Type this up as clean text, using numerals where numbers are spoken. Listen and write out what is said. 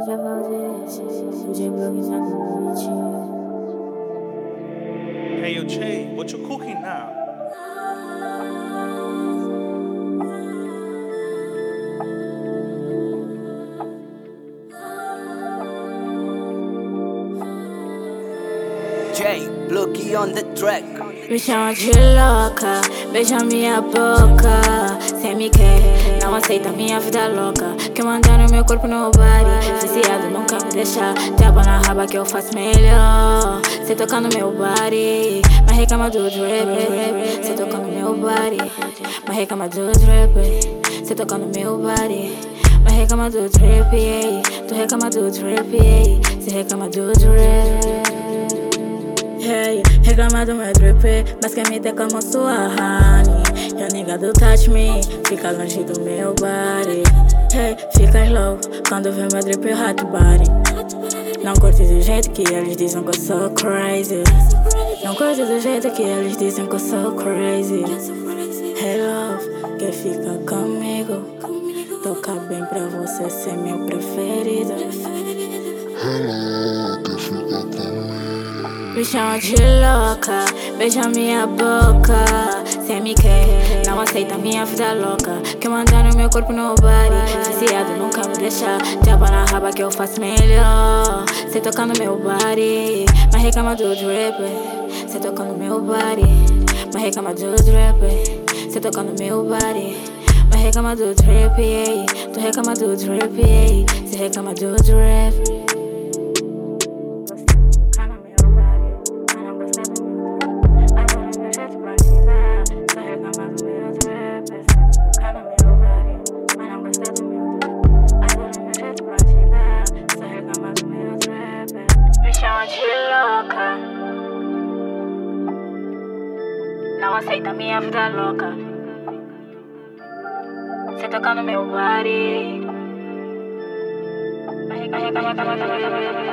já fazes, podia improvisar no beat. Hey yo, Jay, what you cooking now? Jay, Blookie on the track. Me chama de louca, beija minha boca. Cê me quer, não aceita minha vida louca. Quer mandar no meu corpo no body. Viciado, nunca me deixar. Tapa na raba que eu faço melhor. Cê toca no meu body, mas reclama do drip. Cê toca no meu body, mas reclama do drip. Cê toca no meu body, mas reclama do drip. Tu reclama do drip, cê reclama do drip. Hey, reclama do meu drip, basicamente é como sua honey. Your nigga do touch me, fica longe do meu body. Hey, fica louco quando vê meu drip hot body. Não curte do jeito que eles dizem que eu sou crazy. Não curte do jeito que eles dizem que eu sou crazy. Hey love, quer ficar comigo? Toca bem pra você ser meu preferido. Hello, quer ficar comigo? Me chama de louca, beija minha boca. Cê me quer, não aceita minha vida louca. Quer mandar no meu corpo no body. Viciado, nunca me deixar. Tapa na raba que eu faço melhor. Cê toca no meu body, mas reclama do drip. Cê toca no meu body, mas reclama do drip. Cê toca no meu body, mas reclama do drip. Tu reclama do drip, cê reclama do drip. Me chama de louca, não aceita minha vida louca. Cê toca no meu body, mas reclama.